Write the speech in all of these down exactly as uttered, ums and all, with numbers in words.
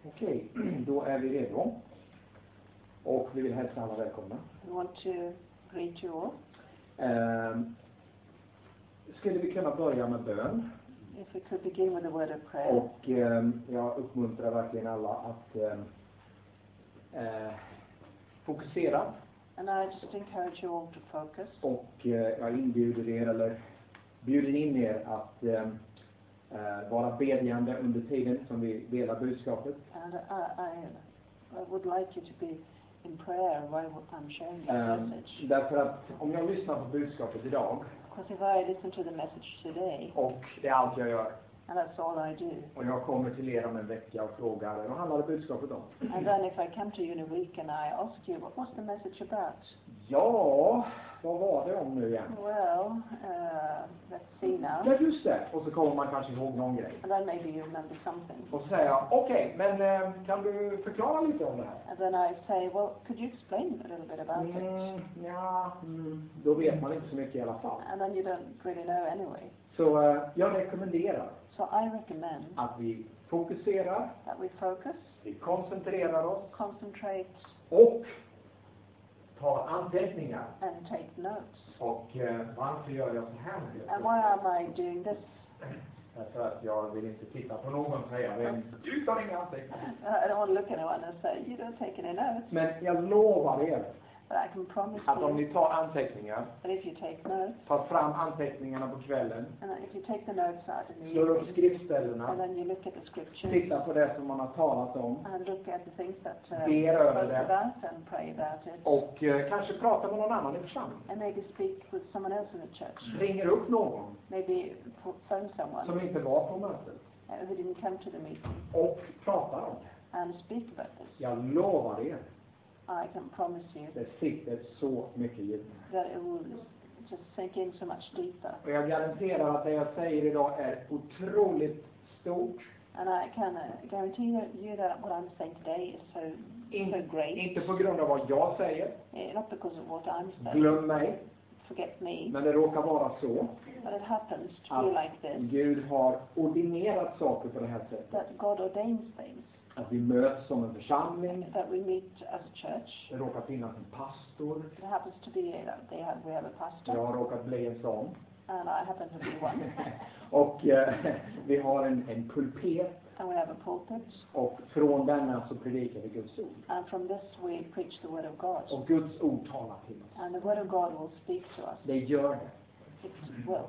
Okej, då är vi redo. Och vi vill hälsa alla välkomna. We want to greet you all. Um, skulle vi kunna börja med bön? If we could begin with a word of prayer. Och um, jag uppmuntrar verkligen alla att um, uh, fokusera. And I just encourage you all to focus. Och uh, jag inbjuder er, eller bjuder in er att um, uh, vara bedjande under tiden som vi delar budskapet. And I, I, I would like you to be in prayer while I'm sharing this Um, message. därför att om jag lyssnar på budskapet idag, Because if I listen to the message today, och det är allt jag gör, and that's all I do, och jag kommer till er om en vecka och frågar, vad handlar det budskapet om? and then if I come to you in a week and I ask you, what was the message about? Ja, vad var det om nu igen? Well, uh, let's see now. Ja, just det. Och så kommer man kanske ihåg någon grej. And then maybe you remember something. Och så säger jag, okej, okay, men eh, kan du förklara lite om det här? And then I say, well, could you explain a little bit about Mm, it? ja, mm, då vet man inte så mycket i alla fall. And then you don't really know anyway. Så eh, jag rekommenderar So I recommend att vi fokuserar, that we focus, vi koncentrerar oss concentrate, och tar anteckningar. and take notes. Och eh, varför gör jag så här nu? And why am I doing this? Därför att jag vill inte titta på någon och säga, vem, du tar inga anteckningar. I don't want to look at anyone and say, you don't take any notes. Men jag lovar er But I can promise att om you ni tar anteckningar, that if you take notes, tar fram anteckningarna på kvällen, and if you take the notes out in the slår upp evening, and skriftställena, then you look at the scriptures, tittar på det som man har talat om, and look at the things that uh, ber we över spoke det, about and pray about it, och eh, kanske pratar med någon annan i församlingen. and maybe speak with someone else in the church. Ringer upp någon Maybe ph- phone someone som inte var på mötet uh, who didn't come to the meeting och pratar om det. and speak about this. Jag lovar er, I can promise you det sitter så mycket djupt. that it will just sink in so much deeper. Och jag garanterar att det jag säger idag är otroligt stort. And I can uh, guarantee you that what I'm saying today is so, In, so great. inte på grund av vad jag säger, Eh, Not because of what I'm saying. glöm mig, Forget me. men det råkar vara så But it happens to att be like this. Gud har ordinerat saker på det här sättet. That God ordains things. Att vi möts som en församling. That we meet as a church. Det råkar finnas en pastor. It happens to be that they have, we have a pastor. Jag har råkat bli en sån. And I happen to be one. Och eh, vi har en, en pulpet. And we have a pulpit. Och från denna så predikar vi Guds ord. And from this we preach the word of God. Och Guds ord talar till oss. And the word of God will speak to us. Det gör det. It will.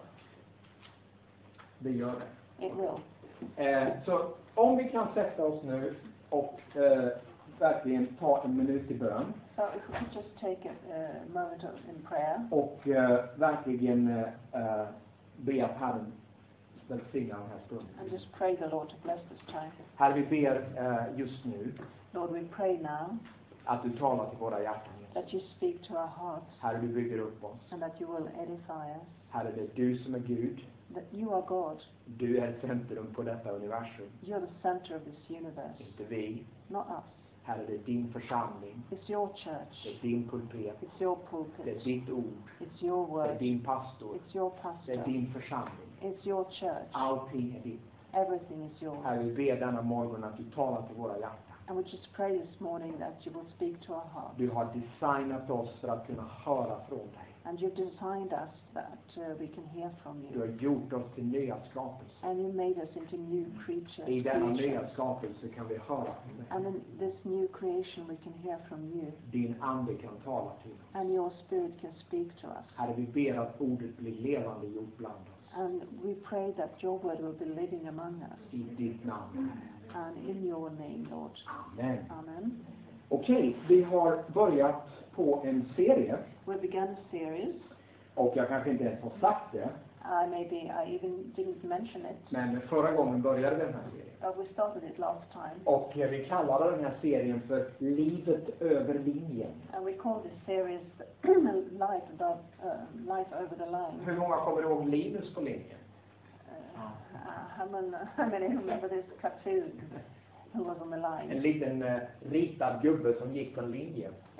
Det gör det. It will. Eh, så om vi kan sätta oss nu och eh, verkligen ta en minut i bön. So if we could just take a uh, moment of, in prayer. Och eh, verkligen eh, be att Herren välsigna den här stunden. And just pray the Lord to bless this time. Herre, vi ber eh, just nu Lord, we pray now att du talar till våra hjärtan. that you speak to our hearts Herre, du bygger upp oss. and that you will edify us. Herre, det är du som är Gud. That you are God. Du är centrum på detta universum. You're the center of this universe, Inte vi. not us. Herre, det är din församling. It's your Det church. är din pulpet. It's your Det är pulpit. ditt ord. It's your Det är word. din pastor. It's your Det är pastor. din församling. It's your church. Allting är ditt. Everything is yours. Herre, vi ber denna morgon att du talar till våra hjärtan. And we just pray this morning that you will speak to our hearts. Du har designat oss för att kunna höra från dig. And you've designed us that uh, we can hear from Du har you. gjort oss till nya skapelser. And you made us into new creatures. I denna nya creations. skapelse kan vi höra från dig. And in this new creation we can hear from you. Din ande kan tala till oss. And your spirit can speak to us. Herre, vi ber att ordet blir levande gjort bland oss. And we pray that your word will be living among us. I ditt namn. And in your name, Lord. Amen. Amen. Okej, vi har börjat på en serie. We began a series. Och jag kanske inte ens har sagt det. I maybe I even didn't mention it. Men förra gången började den här serien. But we started it last time. Och eh, vi kallade den här serien för Livet över linjen. And we call this series Life Above, uh, Life Over the Line. Hur många kommer ihåg Linus på linjen? Uh, uh, how many, how many remember this cartoon who was on the En line? liten eh, ritad gubbe som gick på en linje.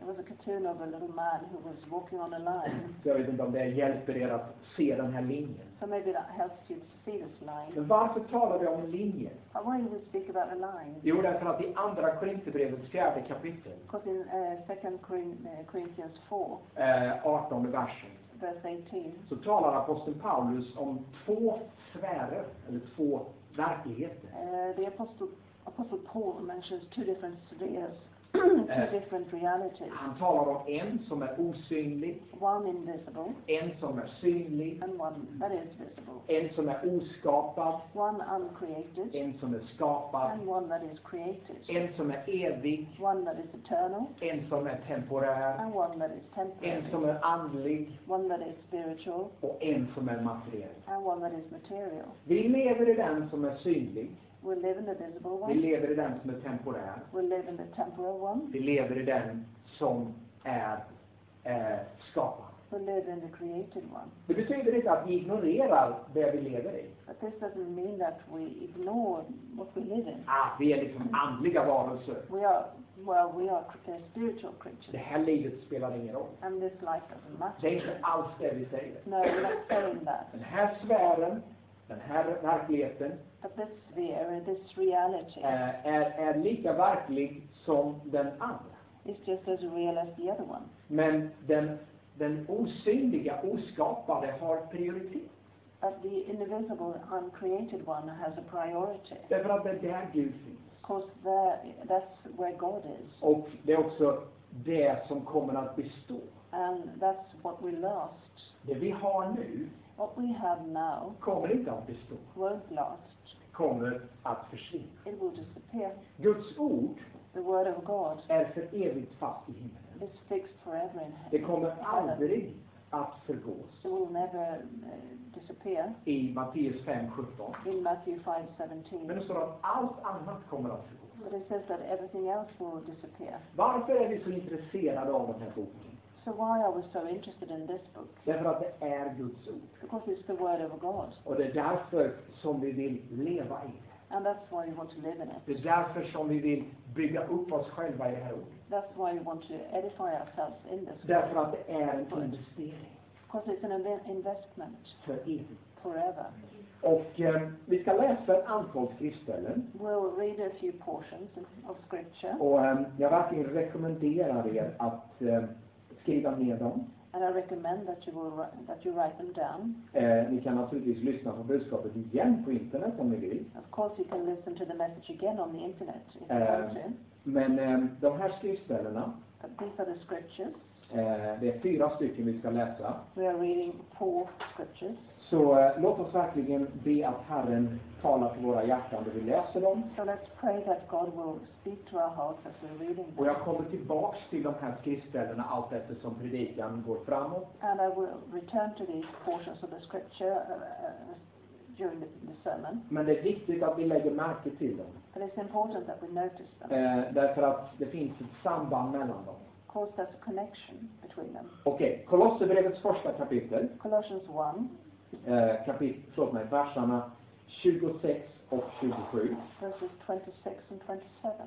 It was a cartoon of a little man who was walking on a line. Så jag vet inte om det hjälper er att se den här linjen. So maybe that helps you to see this line. Men varför talar vi om en linje? But why do we speak about a line? Jo, därför att i andra Korinthierbrevets fjärde kapitel, Because in uh, Second Corinthians four, eh, artonde versen, verse eighteen, så talar aposteln Paulus om två sfärer, eller två verkligheter. uh, the apostle Apostle Paul mentions two different spheres, two different realities. Han talar om en som är osynlig, One invisible, en som är synlig, and one that is visible. en som är oskapad, One uncreated, en som är skapad, and one that is created. en som är evig, One that is eternal, en som är temporär, and one that is en temporary. som är andlig One that is spiritual, och en som är materiell. and one that is material. Vi lever i den som är synlig, We live in the visible vi one. lever i den som är temporär, We live in the temporal one. vi lever i den som är eh, skapad. We live in the created one. Det betyder inte att vi ignorerar det vi lever i. But this doesn't mean that we ignore what we live in. Ah, vi är liksom andliga varelser. We are, well, we are uh, spiritual Det creatures. här livet spelar ingen roll. And this life doesn't matter. Det är inte alls det vi säger. No, we're not saying that. Den här sfären, den här verkligheten But this sphere, this reality, eh, är, är lika verklig som den andra. is just as real as the other one. Men den, den osynliga, oskapade har prioritet. But the invisible, uncreated one has a priority. Därför att det är där Gud finns. Because there, that's where God is. Och det är också det som kommer att bestå. And that's what we lost. Det vi har nu What we have now kommer inte att bestå. won't last. Kommer att försvinna. It will disappear. Guds ord The word of God är för evigt fast i himlen. is fixed forever in Det heaven. kommer aldrig att förgås. It will never uh, disappear. I Matteus fem sjutton. In Matthew five Men seventeen, det står att allt annat kommer att förgås. but it says that everything else will disappear. Varför är vi så intresserade av den här boken? So why are we so interested in this book? Därför att det är Guds ord. Because it's the word of God. Och det är därför som vi vill leva i det. And that's why we want to live in it. Det är därför som vi vill bygga upp oss själva i det här ordet. That's why we want to edify ourselves in this Därför word. att det är en investering Because it's an inve- investment för evigt. forever. Och eh, vi ska läsa ett antal skriftställen. We'll read a few portions of scripture. Och eh, jag verkligen rekommenderar er att eh, skriva ner dem. And I recommend that you will wri- that you write them down. Eh, ni kan naturligtvis lyssna på budskapet igen på internet om ni vill. Of course, you can listen to the message again on the internet if you Eh, want to. men eh, de här skriftställena, But these are the scriptures. eh, det är fyra stycken vi ska läsa. We are reading four scriptures. Så eh, låt oss verkligen be att Herren talar till våra hjärtan då vi läser dem. So let's pray that God will speak to our hearts as we're reading Och them. jag kommer tillbaks till de här skriftställena allt eftersom predikan går framåt. And I will return to these portions of the scripture uh, uh, during the, the sermon. Men det är viktigt att vi lägger märke till dem. But it's important that we notice them. Eh, därför att det finns ett samband mellan dem. Of course, there's a connection between them. Okej, Kolosserbrevets första kapitel. Colossians one, Eh, kapit, förlåt mig, verserna tjugosex och tjugosju. verses twenty-six and twenty-seven.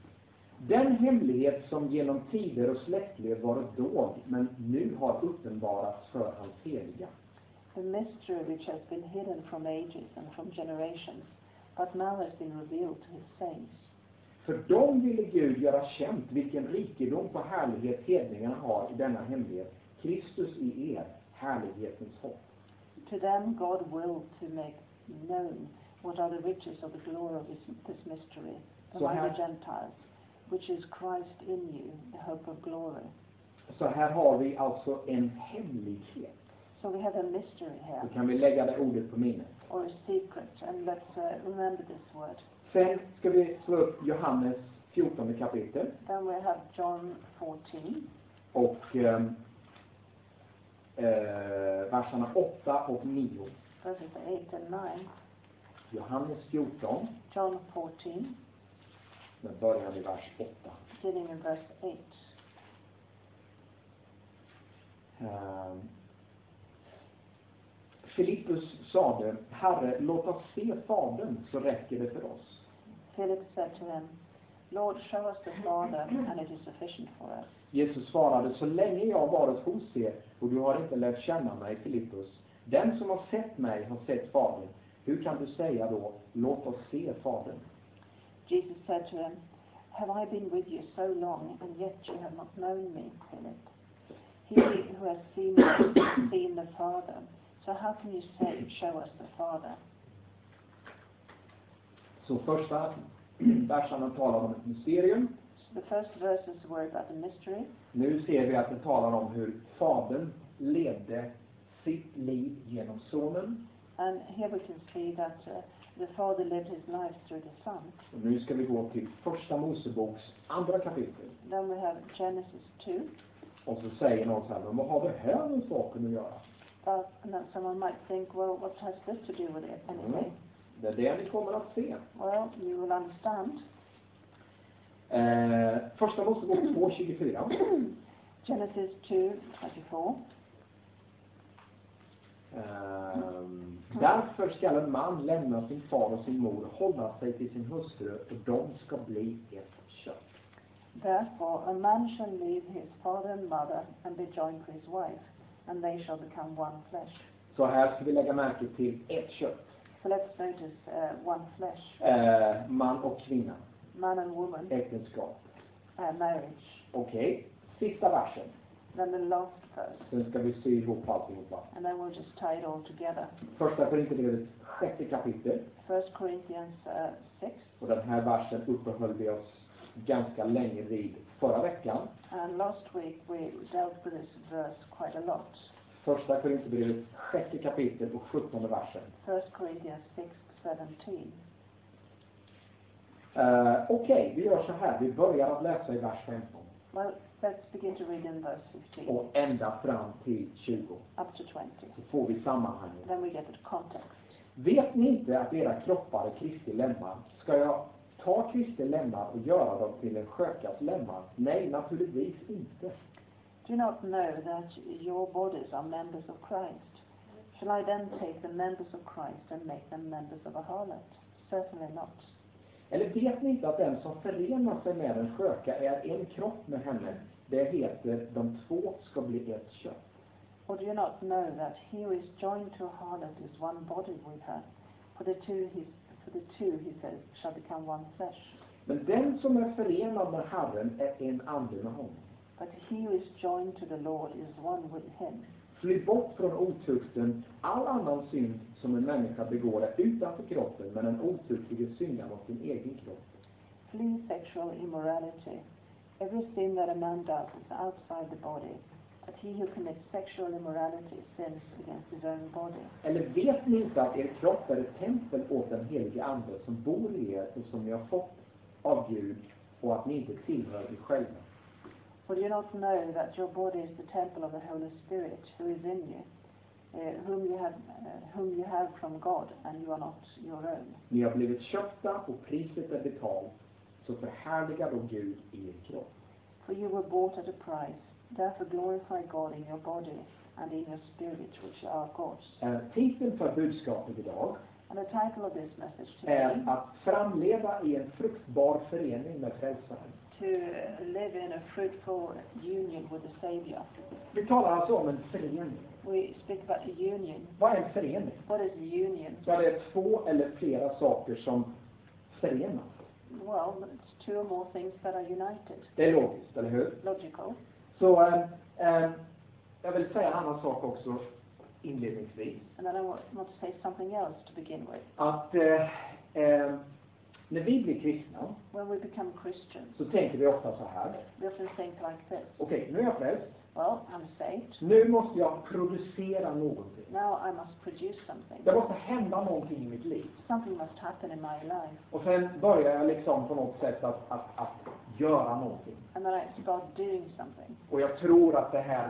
Den hemlighet som genom tider och släktled varit dold, men nu har uppenbarats för hans heliga. The mystery which has been hidden from ages and from generations, but now has been revealed to his saints. För dem ville Gud göra känt vilken rikedom på härlighet hedningarna har i denna hemlighet. Kristus i er, härlighetens hopp. To them God willed to make known what are the riches of the glory of this, this mystery So among how- the Gentiles, which is Christ in you, the hope of glory. Så här har vi alltså en hemlighet. So we have a mystery Då here, kan vi lägga det ordet på minnet. or a secret, and let's uh, remember this word. Sen ska vi slå upp Johannes fjortonde kapitel. Then we have John fourteen, Och eh, eh, verserna åtta och nio. verses eight and nine. Johannes fjorton, John fourteen, men börjar i vers åtta. beginning in verse eight. Eh, Filippus sade, Herre, låt oss se Fadern så räcker det för oss. Philip said to him, Lord, show us the Father, and it is sufficient for us. Jesus svarade, så länge jag varit hos er och du har inte lärt känna mig, Filippus. Den som har sett mig har sett Fadern. Hur kan du säga då, låt oss se Fadern? Jesus said to him, have I been with you so long, and yet you have not known me, Philip? He who has seen me has seen the Father. So how can you say, show us the Father? Så första versen talar om ett mysterium. So the first verses were about the mystery. Nu ser vi att det talar om hur Fadern ledde sitt liv genom sonen. And here we can see that uh, the Father lived his life through the Son. Och nu ska vi gå till första Moseboks andra kapitel. Then we have Genesis two. Och så säger någon så här, men vad har det här med saken att göra? But and then someone might think, well, what has this to do with it anyway? Mm. Det är det ni kommer att se. Well, you will understand. Eh, första Mosebok två tjugofyra. Genesis two twenty-four. Um, därför skall en man lämna sin far och sin mor och hålla sig till sin hustru och de ska bli ett kött. Therefore a man shall leave his father and mother and be joined to his wife, and they shall become one flesh. Så här ska vi lägga märke till ett kött. So let's notice uh, one flesh. Eh, man och kvinna. Man and woman. Äktenskap. Uh, marriage. Okej. Okay. Sista versen. Then the last verse. Sen ska vi sy ihop alltihopa. And then we'll just tie it all together. Första Korinthierbrevet sjätte kapitel. First Corinthians uh, six. Och den här versen uppehöll vi oss ganska länge vid förra veckan. And last week we dealt with this verse quite a lot. Första Korinthierbrevet sjätte kapitel och sjuttonde versen. First Corinthians six seventeen. Uh, Okej, okay, vi gör så här. Vi börjar att läsa i vers femton. Well, let's begin to read in verse fifteen. Och ända fram till tjugo. Up to twenty. Så får vi sammanhanget. Then we get the context. Vet ni inte att era kroppar är Kristi lemmar? Ska jag ta Kristi lemmar och göra dem till en skökas lemmar? Nej, naturligtvis inte. Do you not know that your bodies are members of Christ? Shall I then take the members of Christ and make them members of a harlot? Certainly not. Eller vet ni inte att den som förenar sig med en sköka är en kropp med henne? Det heter, de två ska bli ett kött. Or do you not know that he who is joined to a harlot is one body with her? For the two, he, for the two, he says, shall become one flesh. Men den som är förenad med Herren är en ande med honom. But he who is joined to the Lord is one with him. Fly bort från otukten. All annan synd som en människa begår är utanför kroppen, men en otuktige syndar mot sin egen kropp. Flee sexual immorality. Every sin that a man does is outside the body, but he who commits sexual immorality sins against his own body. Eller vet ni inte att er kropp är ett tempel åt den helige ande som bor i er och som ni har fått av Gud, och att ni inte tillhör er själva? For do you not know that your body is the temple of the Holy Spirit who is in you, uh, whom you have uh, whom you have from God, and you are not your own? Ni har blivit köpta och priset är betalt, så förhärliga då Gud i er kropp. For you were bought at a price, therefore glorify God in your body and in your spirit, which are God's. Eh, titeln för budskapet idag And the title of this message today är att framleva i en fruktbar förening med frälsaren. to live in a fruitful union with the Savior. Vi talar alltså om en förening. We speak about a union. Vad är en förening? What is a union? Ja, det är två eller flera saker som förenas. Well, it's two or more things that are united. Det är logiskt, eller hur? Logical. Så äh, äh, jag vill säga en annan sak också inledningsvis. And then I want, want to say something else to begin with. Att äh, äh, när vi blir kristna When we become Christians, så tänker vi ofta så här. we often think like this. Okej, okay, nu är jag frälst. Well, I'm saved. Nu måste jag producera någonting. Now I must produce something. Det måste hända någonting i mitt liv. Something must happen in my life. Och sen börjar jag liksom på något sätt att, att, att göra någonting. And then I start doing something. Och jag tror att det här,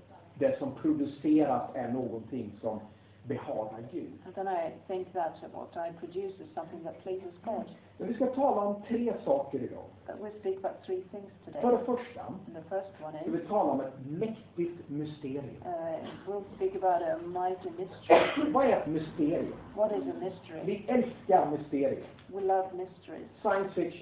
det som produceras är någonting som behagar Gud. And then I think that what I produce is something that pleases God. Men vi ska tala om tre saker idag. But we speak about three things today. För det första And the first one ska is, vi tala om ett mäktigt mysterium. uh, we'll speak about a mighty mystery. Vad är ett mysterium? What is a mystery? Vi älskar mysterier. We love mysteries. Science fiction.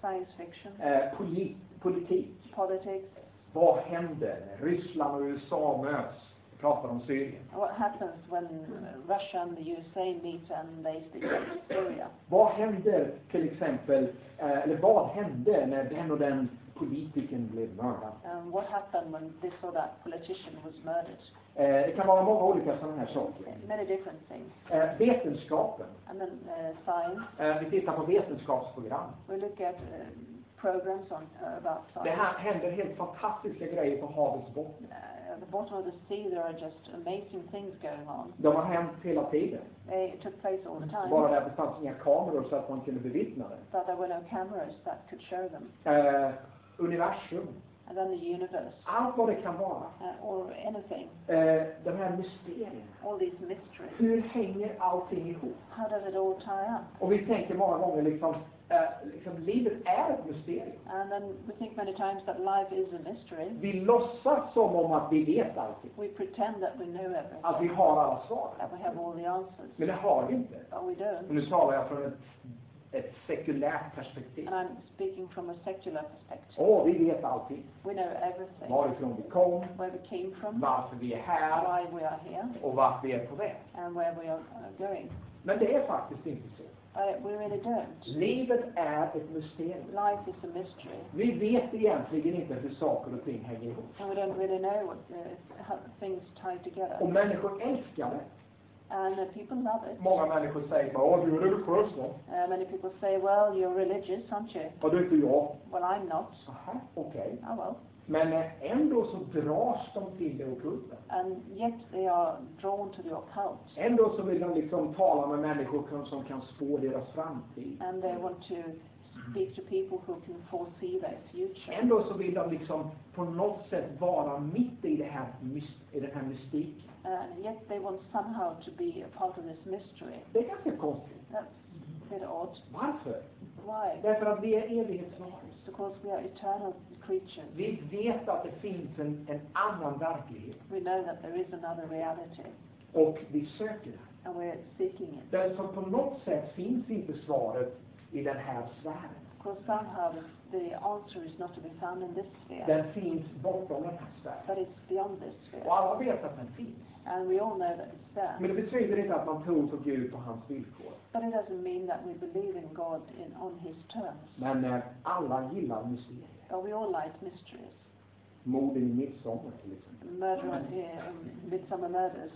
science fiction, Eh, polit, politik. politics. Vad händer när Ryssland och U S A möts? Vi pratar om Syrien. What happens when Russia and the U S A meet and they speak about Syria? Vad händer till exempel, eh, eller vad hände när den och den politikern blev mördad? And what happened when this or that politician was murdered? Eh, det kan vara många olika sådana här saker. Many different things. Eh, vetenskapen. And then uh, science. Eh, vi tittar på vetenskapsprogram. We look at uh, programs on uh, about Det science. här händer helt fantastiska grejer på havets botten. Uh, at the bottom of the sea there are just amazing things going on. De har hänt hela tiden. They took place all the time. Bara där det fanns inga kameror så att man kunde bevittna det. But there were no cameras that could show them. Eh, universum. And then the universe. Allt vad det kan vara. Uh, or anything. Eh, de här mysterierna. All these mysteries. Hur hänger allting ihop? How does it all tie up? Och vi tänker många gånger liksom, eh, liksom livet är ett mysterium. And then we think many times that life is a mystery. Vi låtsas som om att vi vet allting. We pretend that we know everything. Att vi har alla svar. That we have all the answers. Men det har vi inte. But we don't. Och nu talar jag från ett, ett sekulärt perspektiv. And I'm speaking from a secular perspective. Åh, vi vet allting. We know everything. Varifrån vi kom, Where we came from, varför vi är här why we are here, och vart vi är på väg. and where we are uh, going. Men det är faktiskt inte så. Uh, we really don't. Livet är ett mysterium. Life is a mystery. Vi vet egentligen inte hur saker och ting hänger ihop. And we don't really know what uh, how things tie together. Och människor älskar det. And uh, people love it. Många människor säger bara, åh, du är religiös va? Uh, many people say, well, you're religious, aren't you? Ja, det är inte jag. Well, I'm not. Aha, okej. Oh, well. Men eh, ändå så dras de till det ockulta. And yet they are drawn to the occult. Ändå så vill de liksom tala med människor som- som kan spå deras framtid. And they want to speak to people who can foresee their future. Ändå så vill de liksom på något sätt vara mitt i det här, mys- i den här mystiken. And yet they want somehow to be a part of this mystery. Det är ganska konstigt. That's a bit odd. Varför? Why? Därför att vi är evighetsvarelser. Because we are eternal creatures. Vi vet att det finns en, en annan verklighet. We know that there is another reality. Och vi söker den. And we're seeking it. Den som på något sätt finns inte svaret i den här sfären. Because somehow the, the answer is not to be found in this sphere. Den finns bortom den här sfären. But it's beyond this sphere. Och alla vet att den finns. And we all know that it's there. Men det betyder inte att man tror på Gud på hans villkor. But it doesn't mean that we believe in God in, on his terms. Men eh, alla gillar mysterier. But we all like mysteries. Morden i midsommar till exempel. Murder, uh, Midsummer Murders.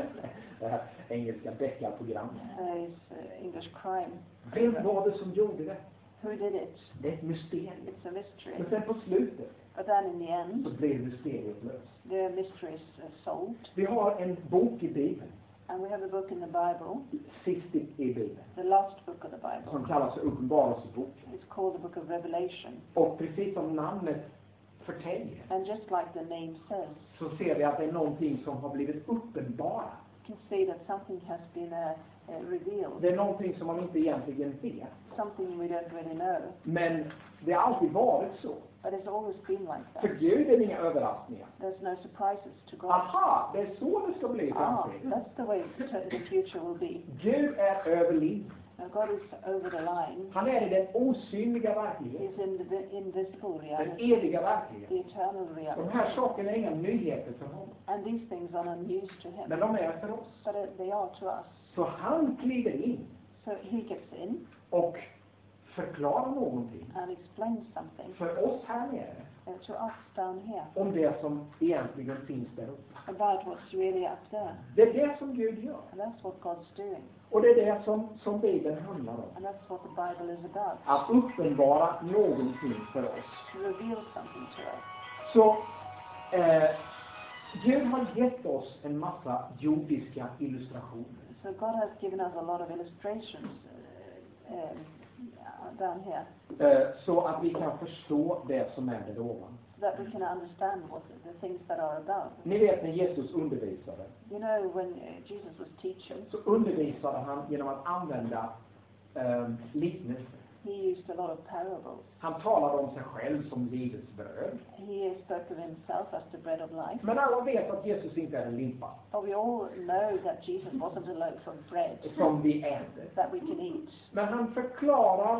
Det här engelska deckarprogrammet. Uh, is uh, English crime. Vem var det som gjorde det? Who did it? Det är ett mysterium. It's a mystery. Men sen på slutet But then in the end, så blir mysteriet löst. the mystery is uh, solved. Vi har en bok i Bibeln, And we have a book in the Bible, sist i i Bibeln, the last book of the Bible. som kallas för Uppenbarelseboken. It's called the book of Revelation. Och precis som namnet förtäljer And just like the name says, så ser vi att det är någonting som har blivit uppenbarat. you can see that something has been uh, uh, revealed. Det är någonting som man inte egentligen vet. Something we don't really know. Men det har alltid varit så. But it's always been like that. För Gud är det inga överraskningar. There's no surprises to God. Aha, det är så det ska bli i Ah, framtiden. that's the way t- the future will be. Gud är över linjen. Now God is over the line. Han är i den osynliga verkligheten. He's in the invisible Den reality, eviga verkligheten. the eternal De reality. här sakerna är inga nyheter för honom. And these things are not news to him. Men de är för oss. But uh, they are to us. Så han kliver in So he gets in och förklarar någonting and explains something för oss här nere uh, to us down here om det som egentligen finns där uppe. about what's really up there. Det är det som Gud gör. And that's what God's doing. Och det är det som, som Bibeln handlar om. And that's what the Bible is about. Att uppenbara någonting för oss. To reveal something to us. Så eh, Gud har gett oss en massa jordiska illustrationer. So God has given us a lot of illustrations uh, um, down here, Eh, så att vi kan förstå det som är där ovan. so that we can understand what the, the things that are about. Ni vet när Jesus undervisade, You know, when uh, Jesus was teaching, så undervisade han genom att använda eh, liknelser. he used a lot of parables. Han talade om sig själv som livets bröd. He spoke of himself as the bread of life. Men alla vet att Jesus inte är en limpa But we all know that Jesus wasn't a loaf of bread som vi äter. that we can eat. Men han förklarar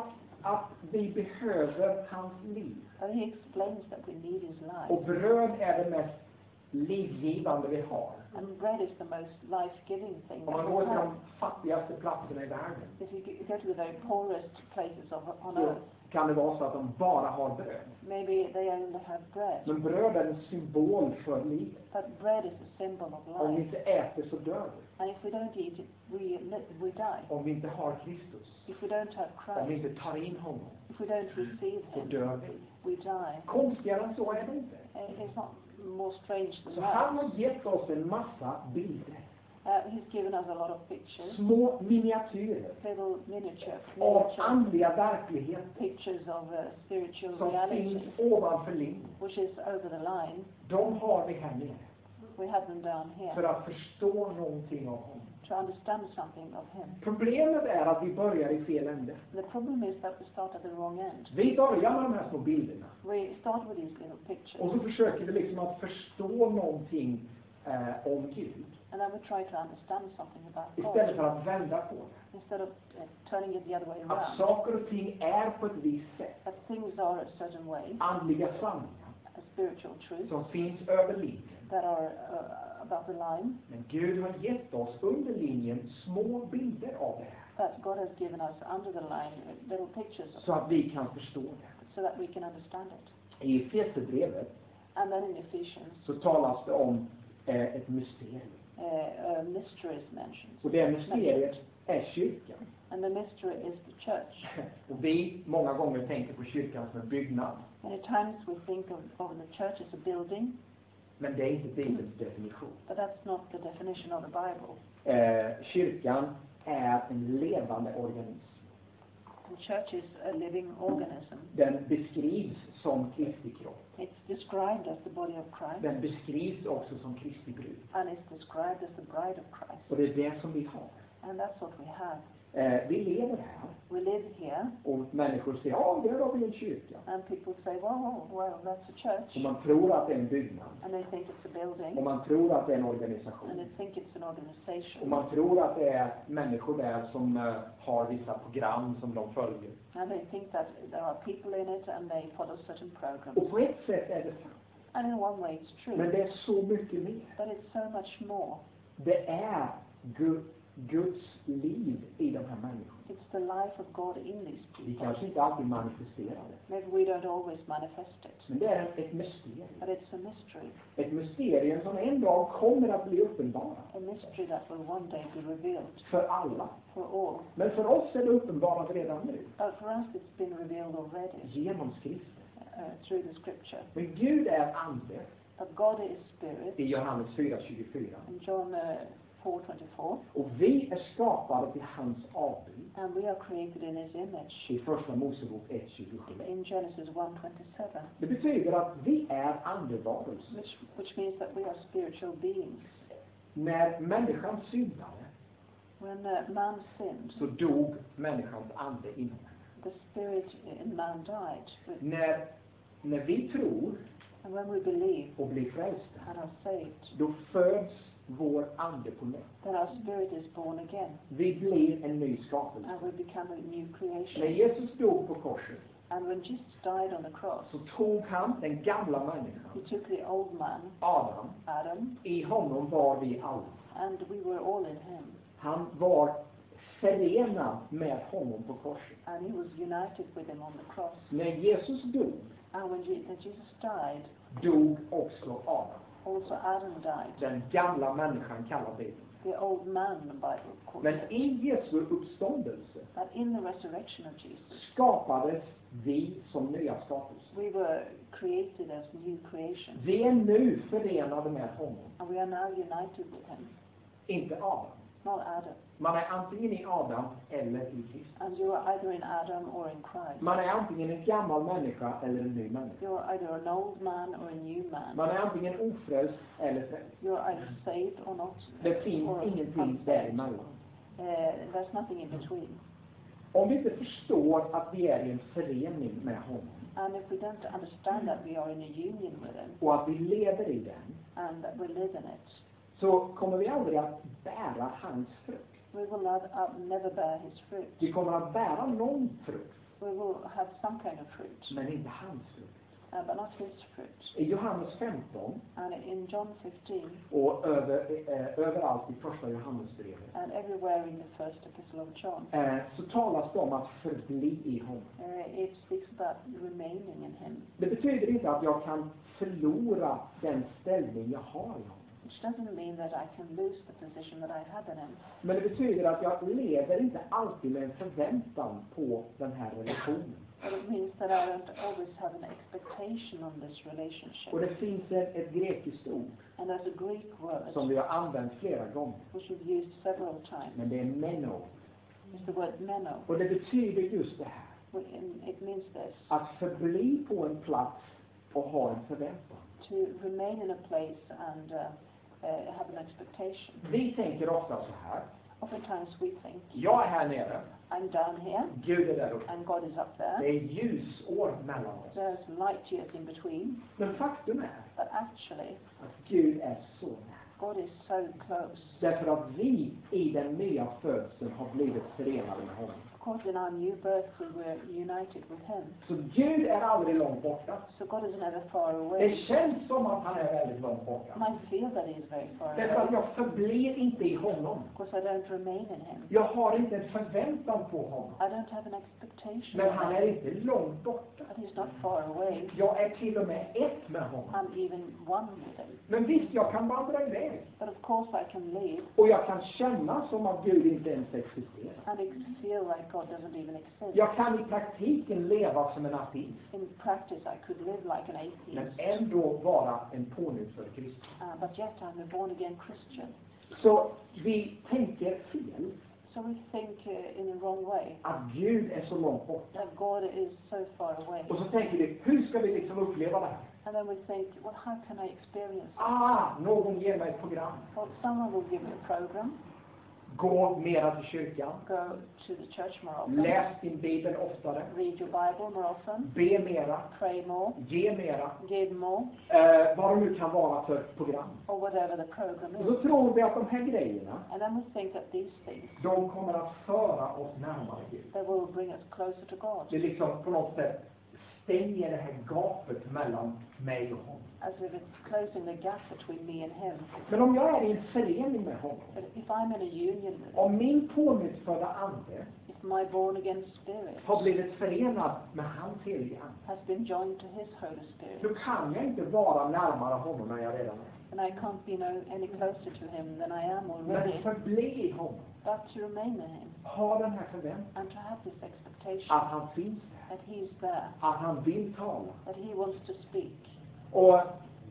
att vi behöver hans liv. And he explains that we need his life. Och bröd är det mest livgivande vi har. And bread is the most life-giving thing Om that man we går till have. de fattigaste platserna i världen If you go to the very poorest places of, on så earth, kan det vara så att de bara har bröd. maybe they only have bread. Men bröd är en symbol för livet. But bread is a symbol of Om vi life. inte äter så dör vi. And if we don't eat it, we, li- we die. Om vi inte har Kristus, If we don't have om vi Christ, inte tar in honom, if we don't receive så him, dör vi. we die. Konstigare än så är det inte. Uh, It's not more strange than Så han that. har gett oss en massa bilder. Uh, he's given us a lot of pictures, Små miniatyrer little miniature, av miniature andliga verkligheter pictures of uh, spiritual som reality, finns ovanför linjen. which is over the line. De har vi här nere. We have them down För here att förstå någonting av honom. to understand something of him. Problemet är att vi börjar i fel ände. The problem is that we start at the wrong end. Vi börjar med de här små bilderna. We start with these little pictures, Och så försöker vi liksom att förstå någonting eh, om Gud. and then we try to understand something about Istället för God att vända på det. instead of uh, turning it the other way Att around. saker och ting är på ett visst sätt. That things are a certain way, Andliga sanningar a spiritual truth som finns över linjen. that are uh, above the line, Men Gud har gett oss under linjen små bilder av det här. that God has given us under the line, uh, little pictures of, Så att vi kan förstå det. so that we can understand it. I Efesierbrevet And then in Ephesians, så talas det om eh, ett mysterium. uh, a mystery is mentioned. Och det mysteriet är kyrkan. And the mystery is the church. Och vi många gånger tänker på kyrkan som en byggnad. Many times we think of, of the church as a building, Men det är inte Bibelns definition. but that's not the definition of the Bible. Eh, kyrkan är en levande organism. The church is a living organism. Den beskrivs som Kristi kropp. It's described as the body of Christ, Den beskrivs också som Kristi brud. and it's described as the bride of Christ. Och det är det som vi har. And that's what we have. Eh, vi lever här. We live here, Och människor säger, ja, där har vi en kyrka. and people say, well, well, that's a Och church. man tror att det är en byggnad. And they think it's a Och building, man tror att det är en and organisation. they think it's an Och organization. man tror att det är människor där som eh, har vissa program som de följer. And they think that there are people in it, and they follow certain programs. Och på ett sätt är det sant. And in one way it's true, Men det är så mycket mer. but it's so much more. Det är Gud, Guds liv i de här människorna. It's the life of God in these Vi people. kanske inte alltid manifesterar det. Maybe we don't always manifest it, Men det är ett mysterium. but it's a mystery. Ett mysterium som en dag kommer att bli uppenbarat. A mystery that will one day be revealed För alla. for all. Men för oss är det uppenbarat redan nu. But for us it's been revealed already Genom skriften. uh, through the scripture. Men Gud är ande. But God is spirit, I Johannes fyra tjugofyra. in John uh, four twenty-four, Och vi är skapade till hans avbild. and we are created in his image I första Mosebok ett tjugosju. in Genesis one twenty-seven, Det betyder att vi är andevarelser. which, which means that we are spiritual beings. När människan syndade When uh, man sinned, så dog människans ande inom henne. the spirit in man died. With, När, när vi tror and when we believe och blir frälsta, and are saved, då föds vår ande på nytt. then our spirit is born again, Vi blir en ny skapelse. and we become a new När creation. Jesus dog på korset And when Jesus died on the cross, så tog han den gamla he människan, took the old man, Adam. Adam, I honom var vi alla. and we were all in him. Han var förenad med honom på korset. And he was united with him on the cross. När Jesus dog, And when Je- when Jesus died, dog också Adam. also Adam died. Den gamla människan kallar Bibeln. The old man, the Bible calls Men it. i Jesu uppståndelse But in the resurrection of Jesus, skapades vi som nya skapelser. we were created as new creations. Vi är nu förenade med honom, And we are now united with him, inte Adam. not Adam. Man är antingen i Adam eller i Kristus. And you are either in Adam or in Christ. Man är antingen en gammal människa eller en ny människa. You are either an old man or a new man. Man är antingen ofrälst eller frälst. You are either saved or not. Det finns or ingenting unsaved. däremellan. Uh, there's nothing in between. Om vi inte förstår att vi är i en förening med honom And if we don't understand that we are in a union with him och att vi lever i den, and that we live in it, så kommer vi aldrig att bära hans frukt. we will not, uh, never bear his fruit. Vi kommer att bära någon frukt, we will have some kind of fruit, men inte hans frukt. uh, but not his fruit. I Johannes femton And in John fifteen, och över, eh, överallt i första Johannesbrevet and everywhere in the first epistle of John, eh, så talas det om att förbli i honom. uh, it speaks about remaining in him. Det betyder inte att jag kan förlora den ställning jag har i honom. Which doesn't mean that I can lose the position that I have in him. Men det betyder att jag lever inte alltid med en förväntan på den här relationen. But it means that I don't always have an expectation on this relationship. Och det finns ett, ett grekiskt ord And there's a Greek word som vi har använt flera gånger. which we've used several times. Men det är meno. It's the word meno. Och det betyder just det här. And it means this, Att förbli på en plats och ha en förväntan. to remain in a place and uh, uh, have an expectation. Vi tänker ofta så här. Oftentimes we think, Jag är här nere. I'm down here Gud är där uppe. and God is up Det there. är ljusår mellan oss. There's light years in between. Men faktum är But actually, att Gud är så nära. God is so close. Därför att vi i den nya födseln har blivit förenade med honom. Of course, in our new birth, we were united with Him. Så Gud är aldrig långt borta. So God is never far Det away. känns som att han är väldigt långt And borta. I feel that He is very far Därför att away. jag förblir inte i honom. Because I don't remain in Him. Jag har inte en förväntan på honom. I don't have an expectation Men of han Him. är inte långt borta. But He's not far away. Jag är till och med ett med honom. I'm even one with Him. Men visst, jag kan vandra iväg. But of course I can live Och jag kan känna som att Gud inte ens existerar. and ex- feel like God doesn't even exist. Jag kan i praktiken leva som en ateist. In practice I could live like an Men atheist. ändå vara en pånyttfödd kristen. Uh, but yet I'm a born again Christian. Så vi tänker fel. So we think uh, in the wrong way. Att Gud är så långt borta. That God is so far away. Och så tänker vi, hur ska vi liksom uppleva det här? And then we think, well, how can I experience it? Ah, någon ger mig ett program. Well, someone will give me a program. Gå mera till kyrkan. Go to the church more often. Läs din bibel oftare. Read your Bible more often. Be mera. Pray more. Ge mera. Give more. Eh, vad det nu kan vara för program. Or whatever the program Och så is. tror vi att de här grejerna, And then we think that these things, de kommer att föra oss närmare Gud. they will bring us closer to God. Det liksom på något sätt stänger det här gapet mellan mig och honom. As if it's closing the gap between me and Him. Men om jag är i en förening med honom, But if I'm in a union with Him, om min pånyttfödda ande if my born again spirit har blivit förenad med hans heliga ande, has been joined to His Holy Spirit, då kan jag inte vara närmare honom när jag redan är. and I can't be no, any closer to Him than I am Men already. förbli i honom. But to remain in Him Ha den här förväntan and to have this expectation att han finns där. that He's there, Att han vill tala. that He wants to speak. Och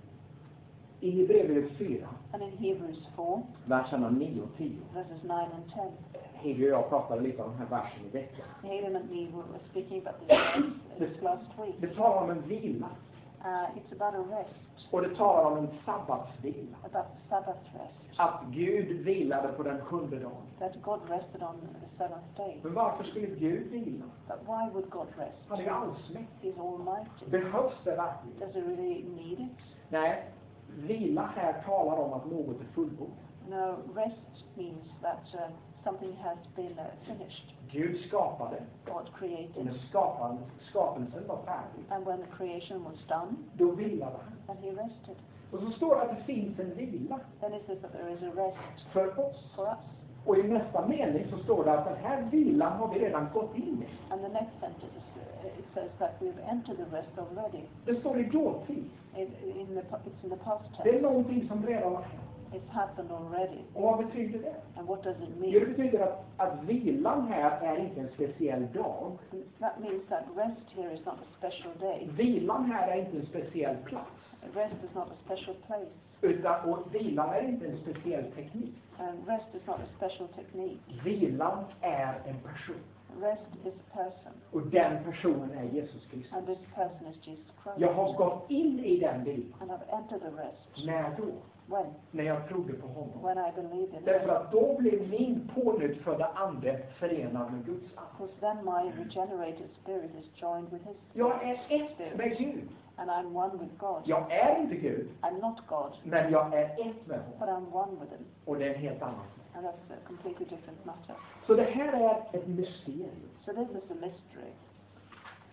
i Hebreerbrevet fyra, And in Hebrews four, verserna nio och tio. verses nine and ten, Hege och jag pratade lite om den här versen i veckan. Hayden and me were speaking about this verse this last week. Det talar om en vila. Uh, it's about a rest, Och det talar om en sabbatsvila. about Sabbath rest, Att Gud vilade på den sjunde dagen. that God rested on the seventh day. Men varför skulle Gud vila? But why would God rest? Han är ju allsmäktig. He's almighty. Behövs det verkligen? Does he really need it? Nej, vila här talar om att något är fullbordat. No, rest means that uh, something has been uh, finished. Gud skapade. God Och created, när skapan, skapelsen var färdig, and when the creation was done, då vilade han. and he rested. Och så står det att det finns en vila Then it says that there is a rest för oss. for us. Och i nästa mening så står det att den här vilan har vi redan gått in i. And the next sentence, uh, it says that we've entered the rest already. Det står i dåtid. It, in the, it's in the past Det är tense. någonting som redan har hänt. It's happened already. Och vad betyder det? And what does it Jo, det mean? betyder att, att vilan här är inte en speciell dag. That means that rest here is not a special day. Vilan här är inte en speciell plats. Rest is not a special place. Utan, och vilan är inte en speciell teknik. And rest is not a special technique. Vilan är en person. Rest is a person. Och den personen är Jesus Kristus. And this person is Jesus Christ. Jag har gått in i den vilan. And I've entered the rest. När då? When? När jag trodde på honom. When I believe in Därför Him. att då blev min pånyttfödda ande förenad med Guds ande. Because then my regenerated spirit is joined with His Jag är ett spirit. med Gud. And I'm one with God. Jag är inte Gud, I'm not God, men jag är ett med honom. but I'm one with Him. Och det är en helt annan sak. And that's a completely different matter. Så det här är ett mysterium. So this is a mystery.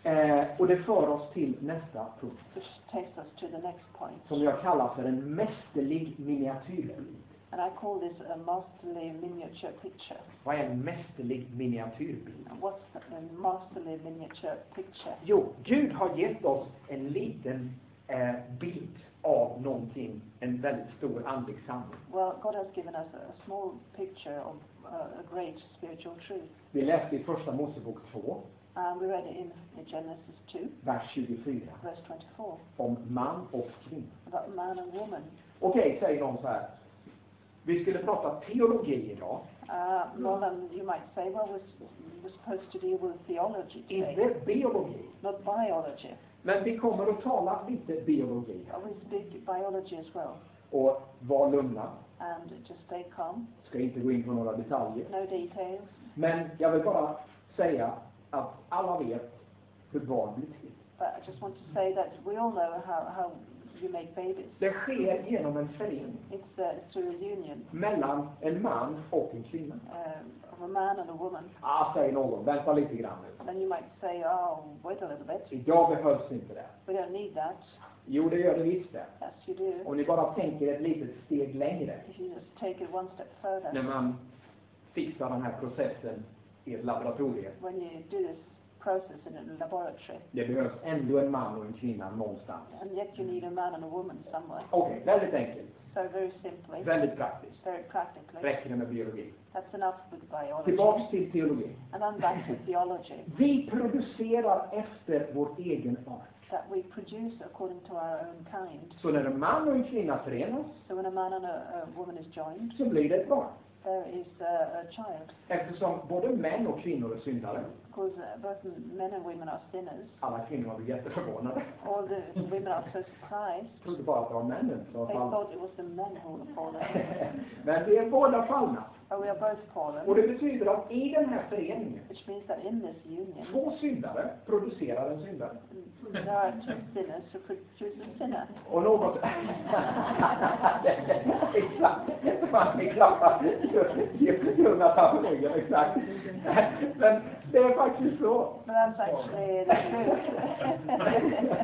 Eh, och det för oss till nästa punkt. Which takes us to the next point. Som jag kallar för en mästerlig miniatyrbild. And I call this a masterly miniature picture. Vad är en mästerlig miniatyrbild? And what's a masterly miniature picture? Jo, Gud har gett oss en liten eh, bild av någonting, en väldigt stor andlig sanning. Well, God has given us a small picture of uh, a great spiritual truth. Vi läste i första Mosebok två, And we read it in Genesis two, vers tjugofyra, verse twenty-four, om man och kvinna. about man and woman. Okej, säger någon så här. Vi skulle prata teologi idag. Uh, well, then you might say, well, we're, we're supposed to deal with theology today, Inte biologi. not biology. Men vi kommer att tala lite biologi. Uh, we speak biology as well. Och var lugna. And just stay calm, Ska inte gå in på några detaljer. no details. Men jag vill bara säga att alla vet hur barn blir till. But I just want to say that we all know how, how you make babies. Det sker genom en förening It's uh, through a union mellan en man och en kvinna. uh, of a man and a woman. Ah, säger någon. Vänta lite grann nu. Then you might say, oh, wait a little bit. Idag behövs inte det. We don't need that. Jo, det gör det visst det. Yes, you do. Om ni bara tänker ett litet steg längre. If you just take it one step further. När man fixar den här processen i ett laboratorium. When you do this process in a laboratory, Det behövs ändå en man och en kvinna någonstans. and yet you need a man and a woman somewhere. Okej, okay, väldigt enkelt. So very simply, Väldigt praktiskt. very practically, Räcker det med biologi. that's enough with biology. Tillbaks till teologi. And then back to theology, Vi producerar efter vår egen art. that we produce according to our own kind. Så när en man och en kvinna förenas So when a man and a, a woman is joined, så blir det ett barn. there is a, a child. Eftersom både män och kvinnor är syndare. Because uh, both men and women are sinners. Alla kvinnor blir jätteförvånade. All the women are so surprised. Jag trodde bara att det var männen som var They fallna. thought it was the men who were fallen. Men vi är båda fallna. But we are both fallen. Och det betyder att i den här föreningen, Which means that in this union, två syndare producerar en syndare. there are two sinners who produce a sinner. Och något... Exakt. Man är klappar. Jonathan på ryggen, exakt. Men det är faktiskt så. But that's actually the truth.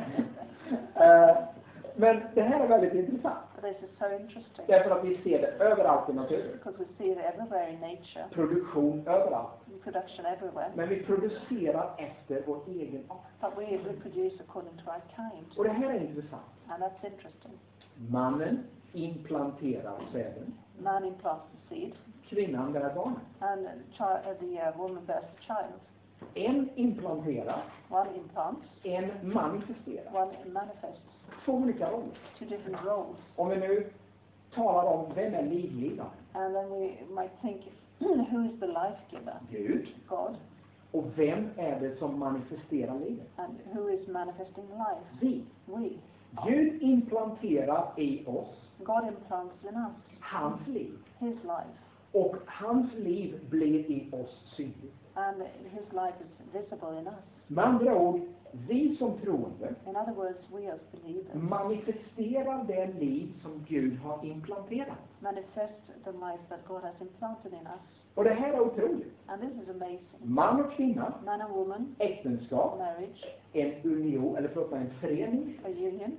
Eh, Men det här är väldigt intressant. This is so interesting. Därför att vi ser det överallt i naturen. Because we see it everywhere in nature. Produktion överallt. Production everywhere. Men vi producerar efter vår egen art. But we reproduce according to our kind. Och det här är intressant. And that's interesting. Mannen implanterar säden. Man implants the seed. Kvinnan bär barnet. And child, uh, the uh, woman bears the child. En implanterar, One implants. en manifesterar. One manifests. Två olika roller. Two different roles. Om vi nu talar om vem är livgivaren? And then we might think, who is the life giver? Gud. God. Och vem är det som manifesterar livet? And who is manifesting life? Vi. We. Gud implanterar i oss God implants in us hans liv. His life. Och hans liv blir i oss synligt. And His life is visible in us. Med andra ord, vi som troende In other words, we as believers manifesterar det liv som Gud har implanterat. manifest the life that God has implanted in us. Och det här är otroligt. And this is amazing. Man och kvinna, Man and woman, äktenskap, marriage, en union, eller förlåt mig, en förening a union,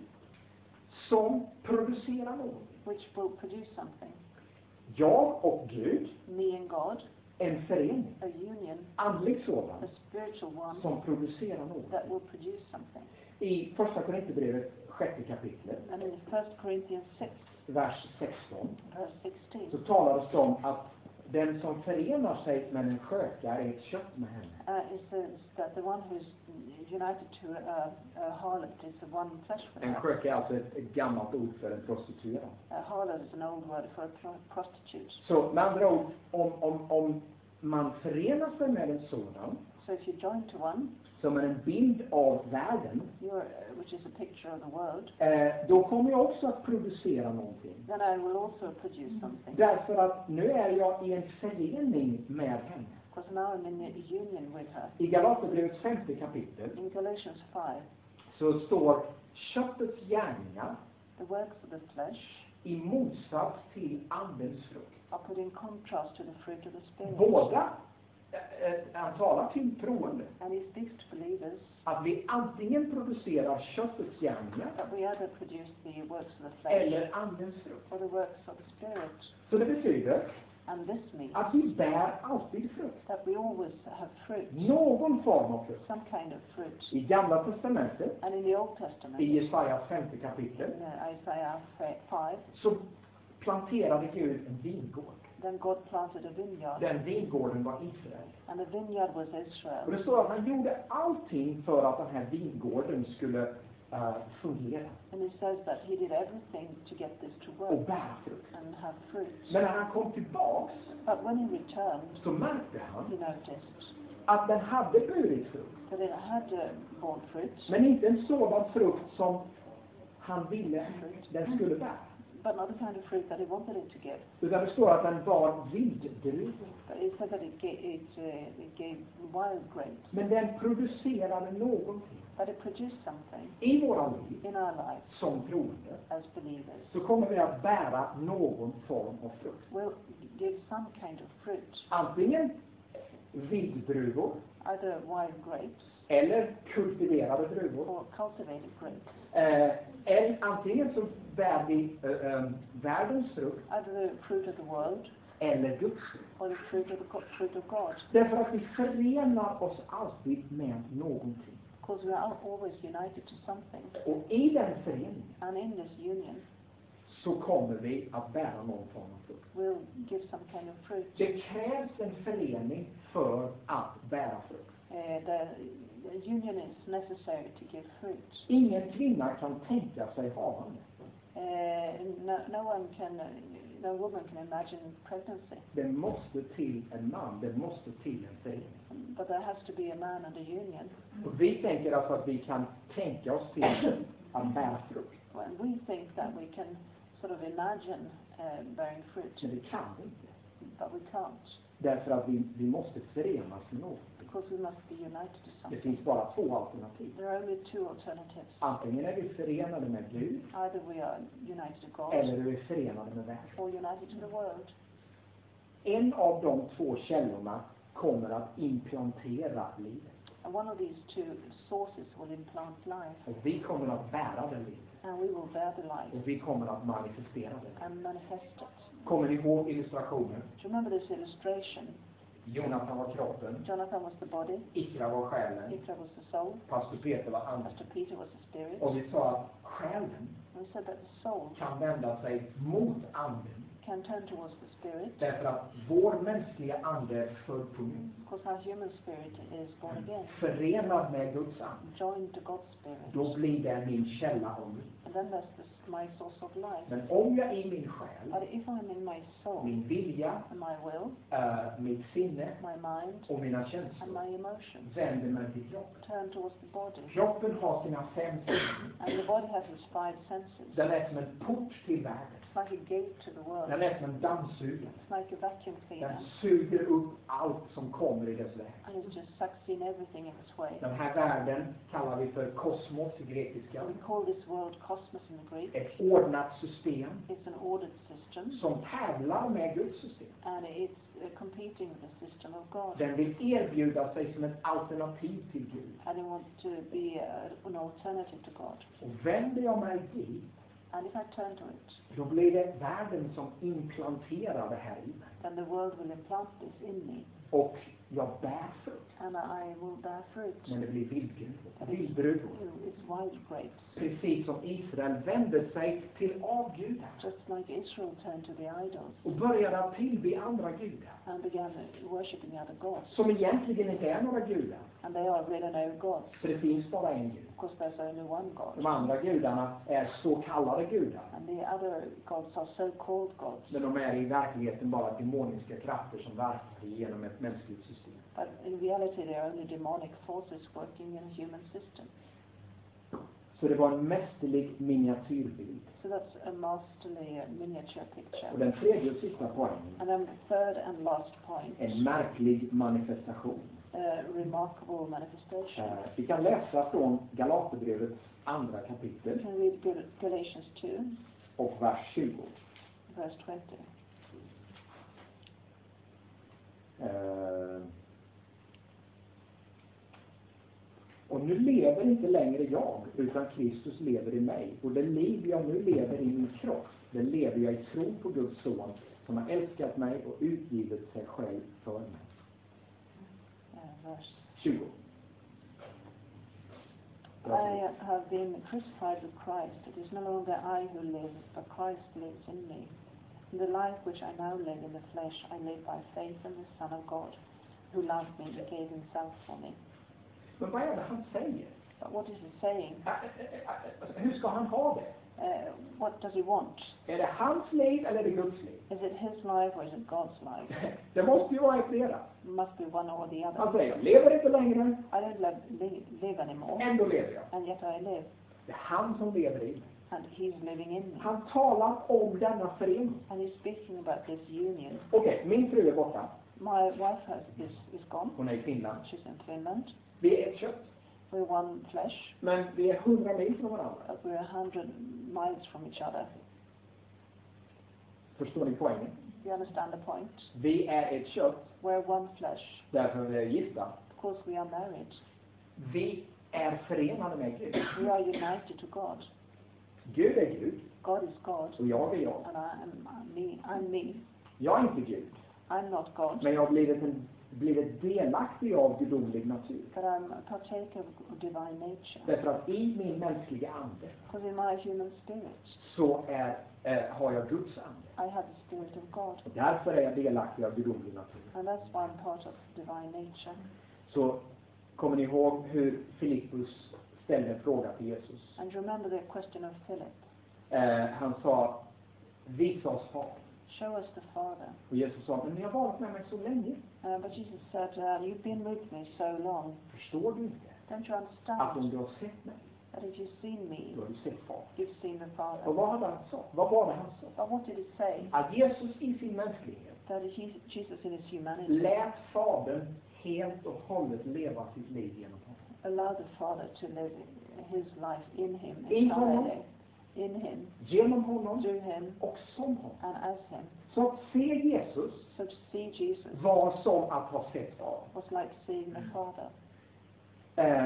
som producerar något. which will produce something. Jag och Gud, Me and God, en förening, a union, andlig sådan, a spiritual one som producerar något. that will produce something. I första Korinthierbrevet, sjätte kapitlet, And in First Corinthians six, vers sexton, verse sixteen, så talar det om att den som förenar sig med en sköka är ett kött med henne. uh, it says that the one who's united to a, a harlot is the one flesh with En her. sköka är alltså ett, ett gammalt ord för en prostituerad. A harlot is an old word for a pro- prostitute. Så med andra ord, om, om, om man förenar sig med en sådan, So if you join to one, som är en bild av världen, you're, uh, which is a picture of the world, eh, då kommer jag också att producera någonting. then I will also produce something. Därför att nu är jag i en förening med henne. Because now I'm in a union with her. I Galaterbrevets femte kapitel In Galatians five, så står köttets gärningar the works of the flesh i motsats till andens frukt. are put in contrast to the fruit of the Spirit. Båda han talar till troende. And he speaks to believers Att vi antingen producerar köttets gärningar that we either produce the works of the flesh eller andens frukt. or the works of the Spirit. Så det betyder And this means att vi bär alltid frukt. that we always have fruit, Någon form av frukt. some kind of fruit. I Gamla testamentet, And in the Old Testament, i Jesajas femte kapitel, in uh, Isaiah five, så planterade Gud en vingård. then God planted a vineyard, Den vingården var Israel. and the vineyard was Och Israel. det står att han gjorde allting för att den här vingården skulle uh, fungera And it says that he did everything to get this to och work bära frukt. and have fruit. Men när han kom tillbaks But when he returned, så märkte he han noticed att den hade burit frukt. that it had uh, borne fruit, Men inte en sådan frukt som han ville den skulle bära. but not the kind of fruit that he wanted it to give. Utan det står att den var vilddruvor. But it said that it gave, it, uh, it gave wild grapes, Men den producerade någonting. but it produced something I våra liv in our lives som troende as believers. så kommer vi att bära någon form av frukt. Will give some kind of fruit, Antingen vilddruvor either wild grapes eller kultiverade druvor. or cultivated grapes. Eh, eller antingen så bär vi eh, eh, världens frukt Either the fruit of the world eller Guds frukt. or the fruit of the go- fruit of God. Därför att vi förenar oss alltid med någonting. Because we are al- always united to something. Och i den föreningen And in this union, så kommer vi att bära någon form av frukt. we'll give some kind of fruit. Det krävs en förening för att bära frukt. Uh, the, the union is necessary to give fruit. Ingen kvinna kan tänka sig havande. Uh, no, no one can, uh, no woman can imagine pregnancy. Det måste till en man, det måste till en förening. But there has to be a man and a union. Och vi tänker alltså att vi kan tänka oss till att bära frukt. When we think that we can sort of imagine uh, bearing fruit, Men det kan vi inte. but we can't. Därför att vi, vi måste förenas med något. Because we must be united to Det something. finns bara två alternativ. There are only two alternatives. Antingen är vi förenade med Gud Either we are united to God eller är vi förenade med världen. or united to the world. En av de två källorna kommer att implantera livet. And one of these two sources will implant life, Och vi kommer att bära det livet. and we will bear the life Och vi kommer att manifestera det. and manifest it. Kommer ni ihåg illustrationen? Do you remember this illustration? Jonathan var kroppen, Jonathan was the body, Ikra var själen, Ikra was the soul, pastor Peter var anden. Pastor Peter was the spirit. Och vi sa att själen We said that the soul kan vända sig mot anden. can turn towards the spirit, Därför att vår mänskliga ande är född på nytt. because our human spirit is born again, Förenad med Guds ande. joined to God's spirit. Då blir det min källa av liv. And then there's this, my source of life. Men om jag i min själ, But if I'm in my soul, min vilja, and my will, äh, mitt sinne my mind, och mina and känslor my emotions vänder mig till kroppen. turn towards the body, Kroppen har sina fem sinnen. and the body has its five senses. Den är som en port till världen. It's like a gate to the world. Den är som en dammsugare. It's like a vacuum Den cleaner, suger upp allt som kommer i dess väg. and it just sucks in everything in its way. Den här världen kallar vi för kosmos i grekiska. We call this world cosmos in the Greek. Ett ordnat system It's an ordered system, som tävlar med Guds system. and it's uh, competing with the system of God. Den vill erbjuda sig som ett alternativ till Gud. And they want to be uh, an alternative to God. Och vänder jag mig dit, And if I turn to it, då blir det världen som implanterar det här i mig. then the world will implant this in me, Och jag bär frukt. and I will bear fruit. Men det blir vildgruvor. Vildgruvor. It's wild grapes. Precis som Israel vände sig till avgudar. Just like Israel turned to the idols Och började att tillbe andra gudar. and began worshipping other gods. Som egentligen inte är några gudar. And they are really no gods, För det finns bara en gud. because there's only one God. De andra gudarna är så kallade gudar. And the other gods are so-called gods. Men de är i verkligheten bara demoniska krafter som verkar genom ett mänskligt system. But in reality, they are only demonic forces working in a human system. Så det var en mästerlig miniatyrbild. So that's a masterly uh, miniature picture. Och den tredje och sista poängen. And then the third and last point, En märklig manifestation. a remarkable manifestation. Eh, vi kan läsa från Galaterbrevets andra You kapitel can read Gal- Galatians two, och vers tjugo. verse twenty. Eh, Och nu lever inte längre jag, utan Kristus lever i mig. Och det liv jag nu lever i min kropp, det lever jag i tro på Guds son, som har älskat mig och utgivit sig själv för mig. Vers tjugo. I have been crucified with Christ. It is no longer I who live, but Christ lives in me. In the life which I now live in the flesh, I live by faith in the Son of God, who loved me and gave himself for me. Men vad är det han säger? But what is he saying? Ä- ä- ä- Hur ska han ha det? Uh, what does he want? Är det hans liv eller är det Guds liv? Is it his life or is it God's life? Det måste ju vara ett flera. It must be one or the other. Han säger, jag lever inte längre, I don't live, live, live anymore, ändå lever jag. and yet I live, Det är han som lever i mig. and he's living in me. Han talar om denna förening. And he's speaking about this union. Okej, min fru är borta. My wife has, is, is gone. Hon är i Finland. She's in Finland. Vi är ett kött. We're one flesh, Men vi är hundra mil från varandra. but we're a hundred miles from each other. Förstår ni poängen? You understand the point? Vi är ett kött We're one flesh därför vi är gifta. because we are married. Vi är förenade med Gud. We are united to God. Gud är Gud God is God, och jag är jag. and I am I'm me. I'm me. Jag är inte Gud, I'm not God, men jag har blivit, en, blivit delaktig av gudomlig natur. but I'm a partaker of divine nature. Därför att i min mänskliga ande Because in my human spirit, så är, eh, har jag Guds ande. I have the spirit of God, Och därför är jag delaktig av gudomlig natur. and that's why I'm part of divine nature. Så kommer ni ihåg hur Filippus ställde en fråga till Jesus? And remember the question of Philip. Eh, han sa, visa oss Fadern. Show us the Father. Och Jesus sa, men ni har varit med mig så länge. Uh, but Jesus said, uh, you've been with me so long. Förstår du inte Don't you att om understand du har sett mig, that if you've seen me, då har du sett Fadern? you've seen the Och Father? vad hade han sagt? Vad var det han sa? But what did he say? Att Jesus i sin mänsklighet That he- Jesus in his humanity lät Fadern helt och hållet leva sitt liv genom honom. allowed the Father to live his life in him In honom. entirely. In him, Genom honom through him, och som honom. and as him. Så att se Jesus So to see Jesus var som att ha sett Fadern. was like seeing the Father. Eh,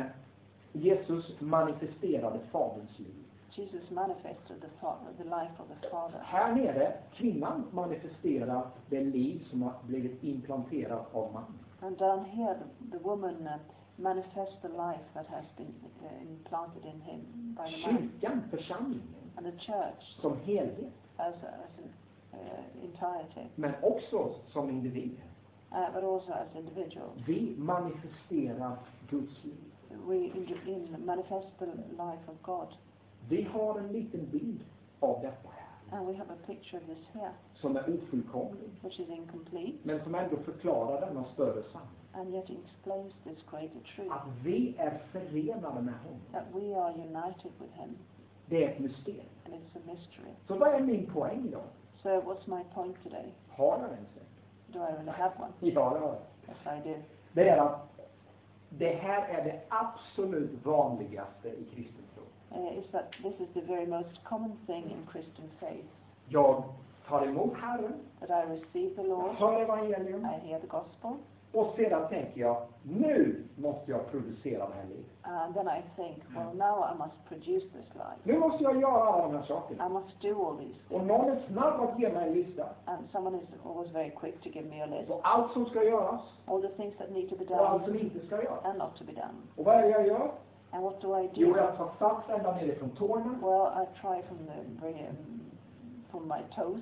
Jesus manifesterade Faderns liv. Jesus manifested the Father, the life of the Father. Här nere, kvinnan manifesterar det liv som har blivit implanterat av mannen. And down here, the, the woman uh, manifests the life that has been uh, implanted in him by the man. Kyrkan, församlingen, And the church som helhet, as, a, as an uh, entirety, men också som individer. uh, but also as individuals. Vi manifesterar Guds liv. We in, in manifest the life of God. Vi har en liten bild av detta här, And we have a picture of this here, som är ofullkomlig, which is incomplete, men som ändå förklarar denna större sanning. and yet explains this greater truth, Att vi är förenade med honom. that we are united with him, Det är ett mysterium. and it's a mystery. Så vad är min poäng då? So what's my point today? Har jag en säkert? Do I really have one? Ja, det har jag. Yes, I do. Det är att det här är det absolut vanligaste i kristen tro. Uh, is that this is the very most common thing in Christian faith, Jag tar emot Herren, that I receive the jag Lord, hör evangelium, I hear the gospel, och sedan tänker jag, nu måste jag producera det här livet. and then I think, well, now I must produce this life. Nu måste jag göra alla de här sakerna. I must do all these Och things. någon är snabb att ge mig en lista And someone is always very quick to give me a list, på allt som ska göras all the things that need to be och allt done som inte ska göras. and not to be done. Och vad är det jag gör? And what do I Jo, do? jag tar sats ända nerifrån tårna. Well, I try from the very, um, from my toes,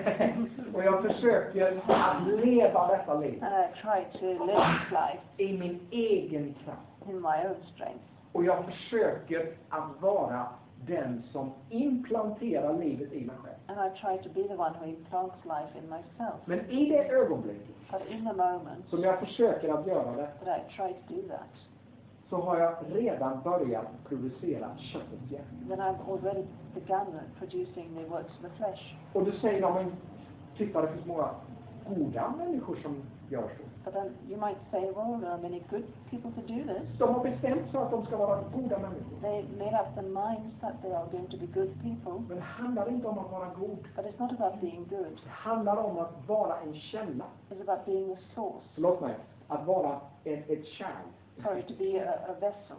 Och jag försöker att leva detta liv and I try to live this life i min egen kraft. in my own strength. Och jag försöker att vara den som implanterar livet i mig själv. And I try to be the one who implants life in myself. Men i det ögonblicket But in the moment som jag försöker att göra det, that I try to do that, så har jag redan börjat producera köttet igen. then I've already begun producing the works of the flesh. Och du säger, ja men titta, det finns många goda människor som gör så. But then you might say, well, there are many good people to do this. De har bestämt sig att de ska vara goda människor. They made up their minds that they are going to be good people. Men det handlar inte om att vara god. But it's not about being good. Det handlar om att vara en källa. It's about being a source. Förlåt mig. Att vara ett, ett kärl. Sorry, to be a, a vessel.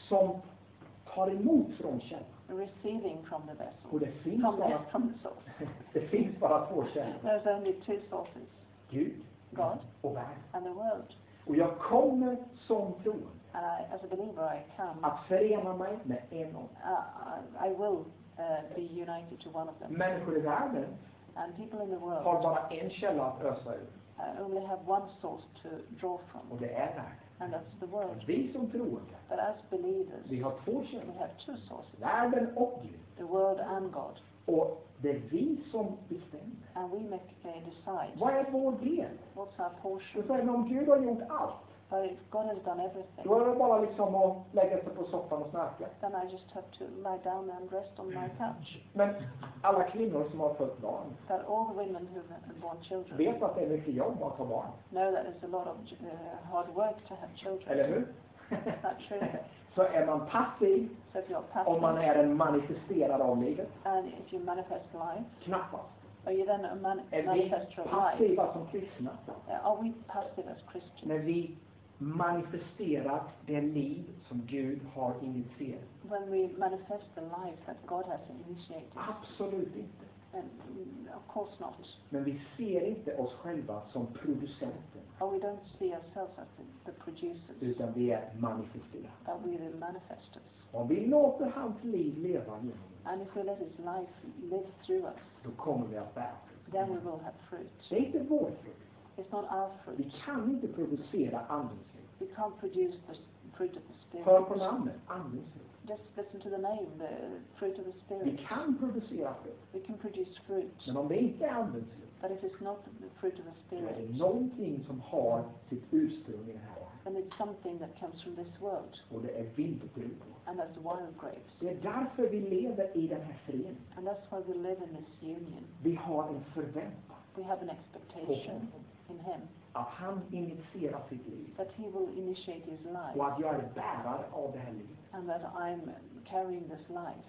som tar emot från källan. Receiving from the vessel. Och det finns From bara, the, from the source. det finns bara två källor. There's only two sources. Gud God och världen. and the world. Och jag kommer som troende And I, as a believer, I come. att förena mig med en av dem. Uh, I, I will uh, be united to one of them. Människor i världen And people in the world har bara en källa att ösa ur. uh, only have one source to draw from. Och det är världen. And that's the world. Vi som troende, But as believers, vi har två we källor. have two sources. Världen och Gud. The world and God. Och det är vi som bestämmer. And we make uh, decide Vad är vår del? what's our Så portion. säger man, om Gud har gjort allt, But if God has done everything, då är det bara liksom att lägga sig på soffan och snarka. then I just have to lie down and rest on my couch. Men alla kvinnor som har fött barn But all the women who have born children vet att det är mycket jobb att ha barn. know that it's a lot of uh, hard work to have children. Eller hur? Is that true? Så är man passiv, So if you're om man passive är en manifesterad av livet, and if you manifest life, knappast. are you then a man- Är vi manifester of life? passiva som kristna Uh, Are we passive as Christians? när vi manifesterar det liv som Gud har initierat? When we manifest the life that God has initiated? Absolut inte. And mm, of course not. Men vi ser inte oss själva som producenter, Or we don't see ourselves as the, the producers, utan vi är manifesterade. but we're the manifestors. Om vi låter hans liv leva genom oss, And if we let His life live through us, då kommer vi att bära frukt. then we will have fruit. Det är inte vår frukt. It's not our Vi fruit. kan inte producera andens frukt. We can't produce the s- fruit of the Hör på Spirit. namnet, andens frukt. Just listen to the name, the fruit of the Vi Spirit. kan producera frukt, We can produce fruit. men om det inte är andens frukt, But if it's not the fruit of the då är det Spirit, någonting som har sitt ursprung i det här. then it's something that comes from this world. Och det är vildbruk. And that's wild grapes. Det är därför vi lever i den här föreningen. And that's why we live in this union. Vi har en förväntan We have an expectation in Him att han initierar sitt liv. that He will initiate His life. Och att jag är bärare av det här livet. And that I'm carrying this life.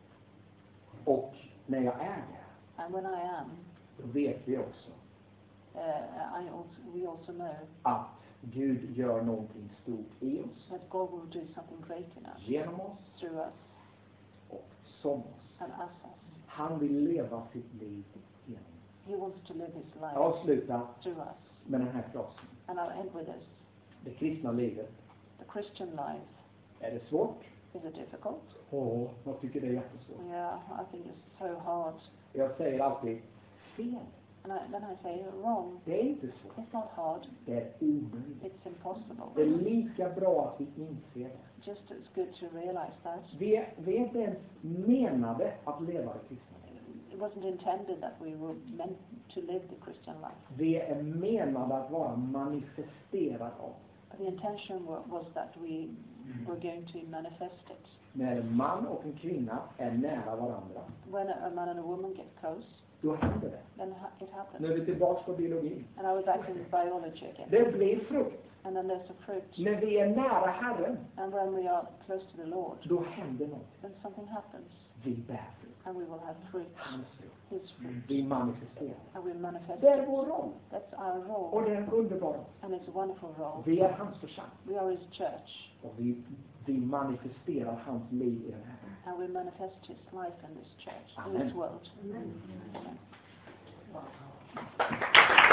Och när jag är det, And when I am, då vet vi också uh, I also, we also know att Gud gör någonting stort i oss, that God will do something great in us, genom oss through us, och som oss. and us us. Han vill leva sitt liv genom oss. He wants to live His Jag life avslutar through us. med den här frasen. And I'll end with this. Det kristna livet, The Christian life, är det svårt? is it difficult? Åh, jag tycker det är jättesvårt. Yeah, I think it's so hard. Jag säger alltid, fel. And I, then I say, wrong. Det är inte svårt. It's not hard. Det är omöjligt. It's impossible. Det är lika bra att vi inser det. Just as good to realize that. Vi är, vi är inte ens menade att leva det kristna livet. It wasn't intended that we were meant to live the Christian life. Vi är menade att vara manifesterade av. But the intention wa- was that we were going to manifest it. När en man och en kvinna är nära varandra, When a, a man and a woman get close, då händer det. then ha- it happens. Nu är vi tillbaka på biologin. And I was back in biology again. Det blir frukt. And then there's a fruit. När vi är nära Herren, And when we are close to the Lord, då händer något. then something happens. Vi bär frukt. And we will have fruit. Hans frukt. His fruit. Vi manifesterar. And we manifest Det är it. vår roll. That's our Och role. det är en underbar roll. And it's a wonderful role. Vi är hans församling. We are His church. Och vi, vi manifesterar hans liv i den här världen. And we manifest His life in this church, in Amen. this world. Amen. Amen.